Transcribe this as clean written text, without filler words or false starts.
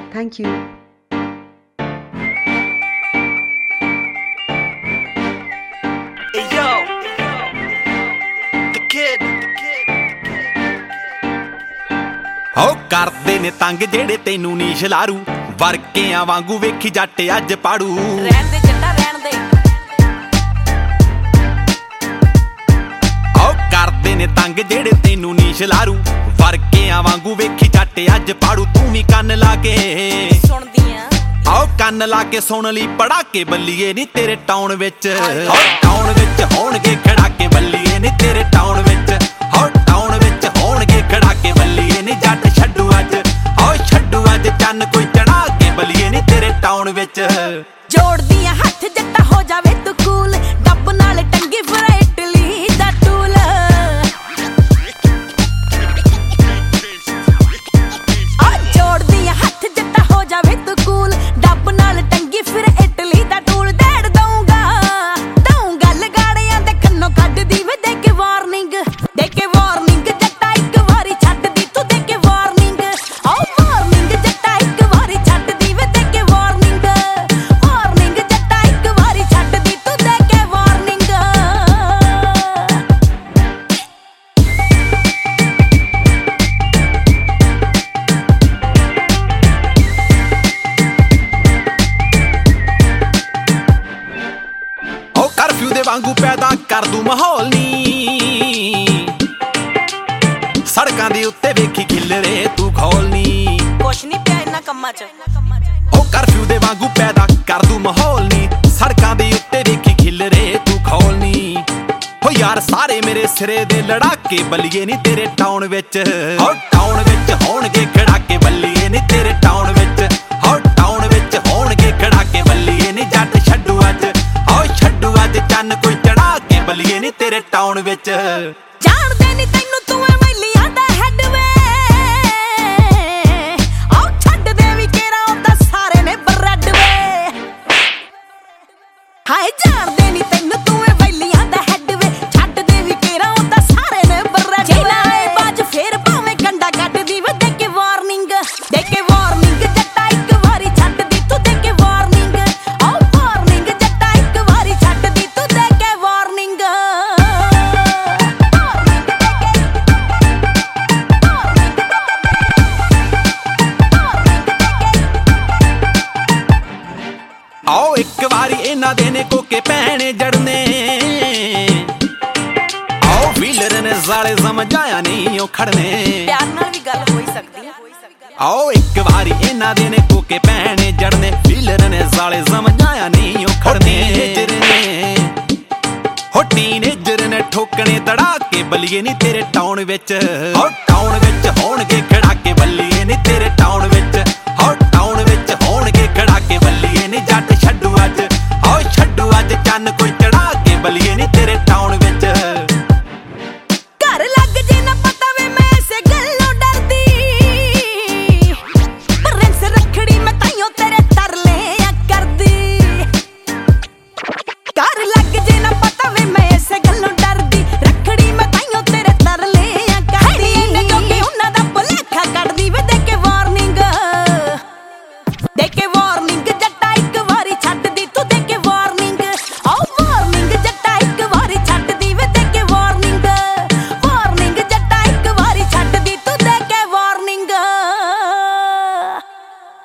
Thank you. Hey yo, the kid. ਹੋ ਕਰਦੇ ਨੇ ਤੰਗ ਜਿਹੜੇ ਤੈਨੂੰ ਨੀ ਛਲਾਰੂ ਵਰਕਿਆਂ ਵਾਂਗੂ ਵੇਖੀ ਜੱਟ ਅੱਜ ਪਾੜੂ ਰਹਿਣ ਦੇ ਜੱਟਾ ਰਹਿਣ ਦੇ ਹੋ ਕਰਦੇ ਨੇ ਤੰਗ ਜਿਹੜੇ ਤੈਨੂੰ ਨੀ ਛਲਾਰੂ ਵਰਕਿਆਂ ਵਾਂਗੂ ਵੇਖੀ ਜੱਟ ਅੱਜ ਪਾੜੂ ਤੂੰ ਵੀ ਕੰਨ ਲਾ ਕੇ ਸੁਣਦੀ ਆ ਆਓ ਕੰਨ ਲਾ ਕੇ ਸੁਣ ਲਈ ਪੜਾਕੇ ਬੱਲੀਏ ਨੀ ਤੇਰੇ ਟਾਊਨ ਵਿੱਚ ਹੋ ਟਾਊਨ ਵਿੱਚ ਹੋਣਗੇ ਖੜਾਕੇ ਬੱਲੀਏ ਨੀ ਤੇਰੇ ਟਾਊਨ ਵਿੱਚ ਹੋ ਟਾਊਨ ਵਿੱਚ ਹੋਣਗੇ ਖੜਾਕੇ ਬੱਲੀਏ ਨੀ ਜੱਟ ਛੱਡੂ ਅੱਜ ਹੋ ਛੱਡੂ ਅੱਜ ਚੰਨ ਕੋਈ ਚੜਾ ਕੇ ਬੱਲੀਏ ਨੀ ਤੇਰੇ ਟਾਊਨ ਵਿੱਚ ਜੋੜਦੀ ਆ ਹੱਥ ਜੱਟਾ ਹੋ ਜਾਵੇ ਤੂੰ ਕੂਲ ਡੱਬ ਨਾਲ ਟੰਗੀ ਫਿਰ ਇਟਲੀ ਦਾ ਟੂਲ ਆ ਜੋੜਦੀ ਆ ਹੱਥ ਜੱਟਾ ਹੋ ਜਾਵੇ ਤੂੰ ਕੂਲ ਡੱਬ ਨਾਲ ਟੰਗੀ ਫਿਰ ਇਟਲੀ ਦਾ ਟੂਲ ਡੇੜ ਦਊਂਗਾ ਲਗਾੜਿਆਂ ਦੇ ਕੰਨੋਂ ਕੱਢਦੀ ਵੇ ਦੇ ਕੇ ਵਾਰਨਿੰਗ ਜੱਟਾ ਇੱਕ ਵਾਰੀ ਛੱਡਦੀ ਤੂੰ ਦੇ ਕੇ ਵਾਰਨਿੰਗ ਜੱਟਾ ਇੱਕ ਵਾਰੀ ਛੱਡਦੀ ਵੇ ਦੇ ਕੇ ਵਾਰਨਿੰਗ ਜੱਟਾ ਇੱਕ ਵਾਰੀ ਛੱਡਦੀ ਤੂੰ ਦੇ ਕੇ ਵਾਰਨਿੰਗ ਹੋ ਕਰਫਿਊ ਦੇ ਵਾਂਗੂ ਪੈਦਾ ਕਰ ਦੂ ਮਾਹੌਲ ਨੀ ਸੜਕਾਂ ਦੇ ਉੱਤੇ ਵੇਖੀ ਖਿਲਰੇ ਤੂੰ ਖੋਲ ਨੀ ਕੁਛ ਨਹੀਂ ਪਿਆ ਇਹਨਾਂ ਕੰਮਾਂ 'ਚ ਹੋ ਕਰਫਿਊ ਦੇ ਵਾਂਗੂ ਪੈਦਾ ਕਰ ਦੂ ਮਾਹੌਲ ਨੀ ਸੜਕਾਂ ਦੇ ਉੱਤੇ ਵੇਖੀ ਖਿਲਰੇ ਤੂੰ ਖੋਲ ਨੀ ਹੋ ਯਾਰ ਸਾਰੇ ਮੇਰੇ ਸਿਰੇ ਦੇ ਲੜਾਕੇ ਬੱਲੀਏ ਨੀ ਤੇਰੇ ਟਾਊਨ ਵਿੱਚ ਹੋ ਟਾਊਨ ਵਿੱਚ ਹੋਣਗੇ ਖੜਾਕੇ ਬੱਲੀਏ ਨੀ ਤੇਰੇ ਟਾਊਨ ਵਿੱਚ ਹੋ ਟਾਊਨ ਵਿੱਚ ਹੋਣਗੇ ਖੜਾਕੇ ਬੱਲੀਏ ਨੀ ਜੱਟ ਛੱਡੂ ਅੱਜ ਹੋ ਛੱਡੂ ਅੱਜ ਚੰਨ ਕੋਈ ਚੜਾ ਕੇ ਬੱਲੀਏ ਨੀ ਤੇਰੇ ਟਾਊਨ ਵਿੱਚ ਜਾਣਦੇ ਨੀ ਤੈਨੂੰ ਤੂੰ ਐ ਮੈਲੀਆਂ ਦਾ ਹੈਡ ਵੇ ਆਉ ਛੱਡ ਦੇ ਵੀ ਕੇਰਾ ਉਹਦਾ ਸਾਰੇ ਨੇ ਬਰੈਡ ਵੇ ਹਾਏ ਜਾਣਦੇ ਨੀ ਤੈਨੂੰ ਤੂੰ ਐ ਮੈਲੀਆਂ ਦਾ ਹੈਡ ਵੇ ਛੱਡ ਦੇ ਵੀ ਕੇਰਾ ਉਹਦਾ ਸਾਰੇ ਨੇ ਬਰੈਡ ਵੇ ਜੇ ਬਾਜ ਫੇਰ ਭਾਵੇਂ ਕੰਡਾ ਕੱਢਦੀ ਵੇ ਦੇ ਕੇ ਵਾਰਨਿੰਗ ਜੱਟਾ ਇੱਕ ਵਾਰੀ ਛੱਡਦੀ ਤੂੰ ਦੇ ਕੇ ਵਾਰਨਿੰਗ ਜੱਟਾ ਇੱਕ ਵਾਰੀ ਛੱਡਦੀ ਤੂੰ ਦੇ ਕੇ ਵਾਰਨਿੰਗ ਆਓ ਇੱਕ ਵਾਰੀ ਇਹਨਾਂ ਦੇ ਨੇ ਕੋਕੇ ਪੈਣੇ ਜੜਨੇ ਆਓ ਵੀਲਰ ਨੇ ਜ਼ਾਲੇ ਸਮਝਾਇਆ ਨਹੀਂ ਉਹ ਖੜਨੇ ਪਿਆਰ ਨਾਲ ਵੀ ਗੱਲ ਹੋਈ ਸਕਦੀ ਆ ਆਓ ਇੱਕ ਵਾਰੀ ਇਹਨਾਂ ਦੇ ਨੇ ਕੋਕੇ ਪੈਣੇ ਜੜਨੇ ਵੀਲਰ ਨੇ ਜ਼ਾਲੇ ਸਮਝਾਇਆ ਨਹੀਂ ਉਹ ਖੜਨੇ ਹੋ ਟੀਨੇਜਰ ਨੇ ਠੋਕਣੇ ਤੜਾ ਕੇ ਬੱਲੀਏ ਨੀ ਤੇਰੇ ਟਾਊਨ ਵਿੱਚ ਹੋ